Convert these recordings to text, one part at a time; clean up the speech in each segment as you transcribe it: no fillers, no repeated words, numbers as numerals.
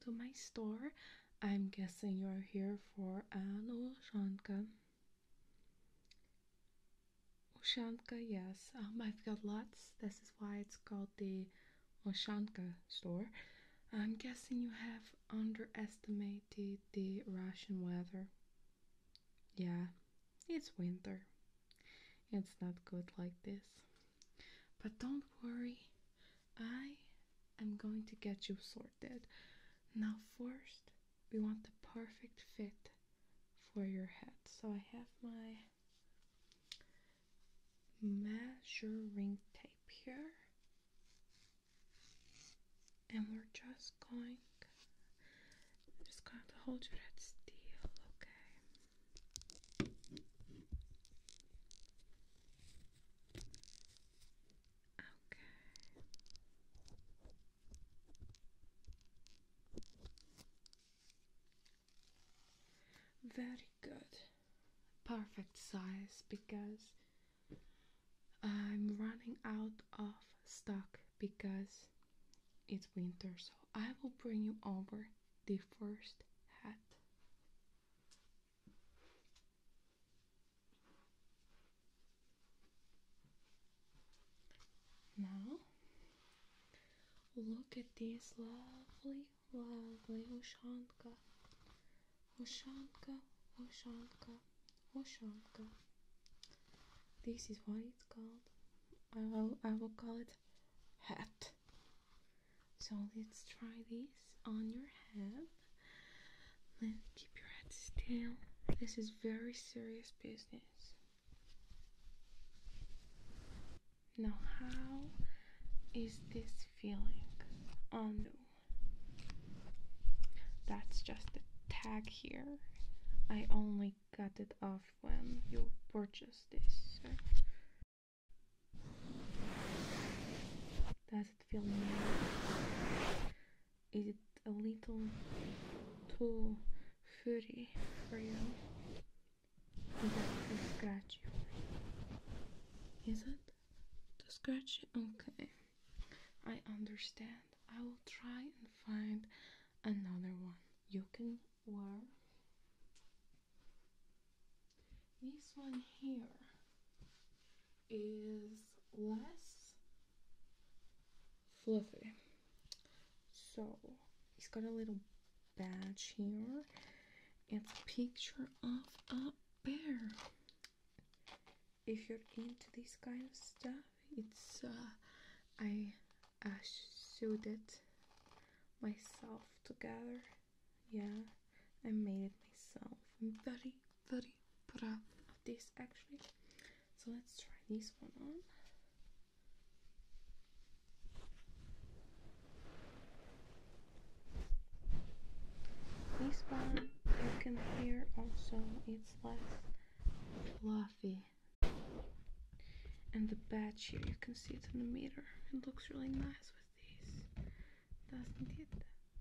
to my store. I'm guessing you're here for an Ushanka. Ushanka, yes. I've got lots. This is why it's called the Ushanka store. I'm guessing you have underestimated the Russian weather. Yeah, it's winter. It's not good like this. But don't worry, I am going to get you sorted. Now first, we want the perfect fit for your head. So I have my measuring tape here. And we're just going to hold your head still, okay? Okay. Very good. Perfect size, because I'm running out of stock because it's winter, so I will bring you over the first hat. Now, look at this lovely, lovely Ushanka. Ushanka, Ushanka, Ushanka. This is what it's called. I will call it hat. So let's try this on your head. Let's keep your head still. This is very serious business. Now, how is this feeling on you? That's just the tag here. I only got it off when you purchased this. So. Does it feel nice? Is it a little too furry for you? Is it too scratchy? Is it too scratchy? Okay, I understand. I will try and find another one you can wear. This one here is less fluffy, so it's got a little badge here. It's a picture of a bear. If you're into this kind of stuff, it's I sewed it myself together. Yeah, I made it myself. I'm very, very proud of this actually. So let's try this one on. This one you can hear also, it's less fluffy. And the badge here, you can see it in the mirror. It looks really nice with this, doesn't it?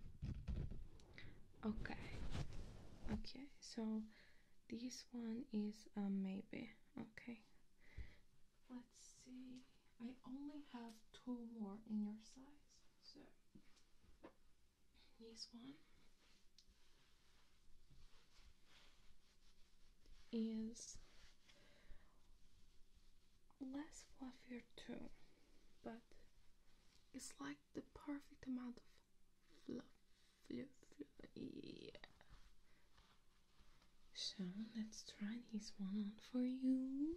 Okay, so this one is a maybe. Okay, let's see. I only have 2 more in your size, so this one is less fluffier too, but it's like the perfect amount of fluff. Yeah. So let's try this one on for you.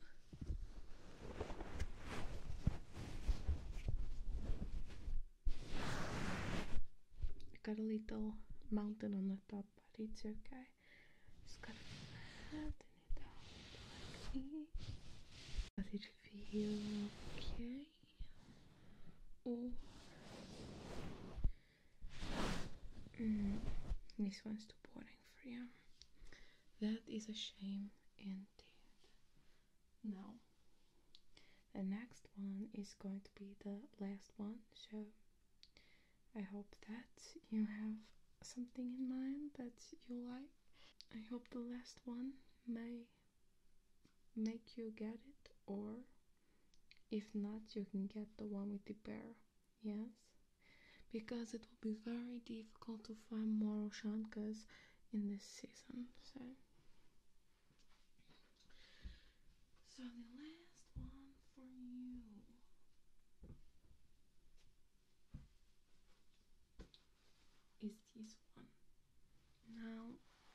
You got a little mountain on the top, but it's okay. Just gotta flatten it out like this. Does it feel okay? Or this one's too boring for you. That is a shame indeed. Now, the next one is going to be the last one, so I hope that you have something in mind that you like. I hope the last one may make you get it, or if not, you can get the one with the bear. Yes, because it will be very difficult to find more Oshankas in this season. So the last one for you is this one. Now,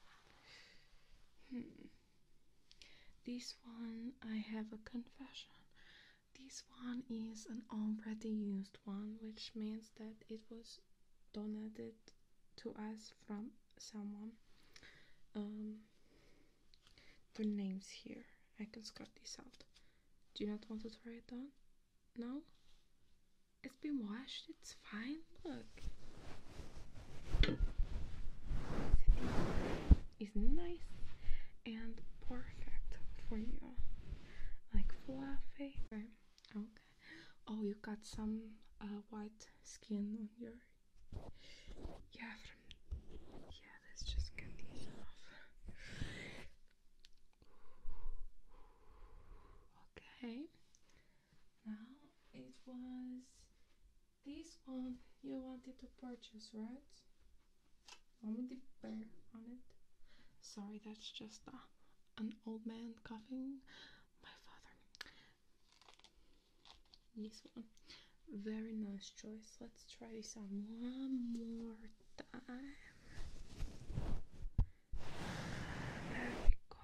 this one I have a confession. This one is an already used one, which means that it was donated to us from someone. The names here. I can scratch this out. Do you not want to try it on? No? It's been washed, it's fine. Look. It's nice and perfect for you. Like fluffy. Okay. Oh, you got some white skin on your. Yeah, let's just get these off. Okay. Now it was this one you wanted to purchase, right? Only the bear on it. Sorry, that's just an old man coughing. My father. This one. Very nice choice. Let's try this on one more time. There we go.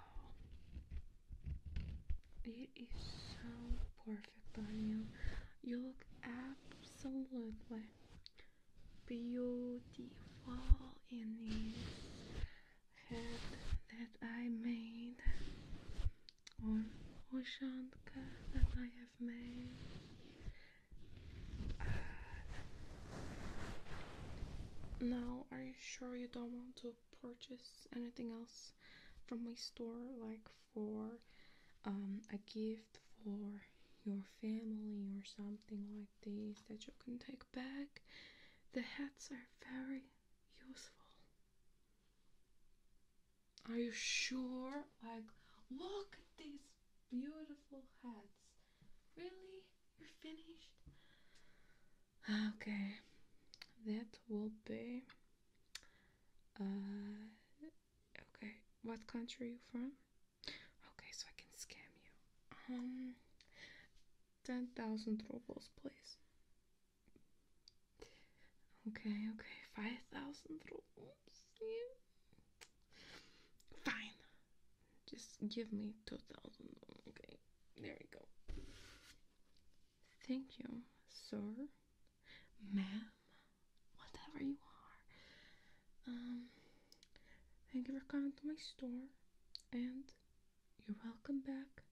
It is so perfect on you. You look absolutely beautiful in this head that I made, or Oshanka that I have made. Now, are you sure you don't want to purchase anything else from my store, like for a gift for your family or something like this that you can take back? The hats are very useful. Are you sure? Like, look at these beautiful hats. Really? You're finished? Okay, that will be. Okay, what country are you from? Okay, so I can scam you. 10,000 rubles, please. Okay, 5,000 rubles. Yeah. Fine. Just give me 2,000. Okay, there we go. Thank you, sir, ma'am, whatever you are. Thank you for coming to my store, and you're welcome back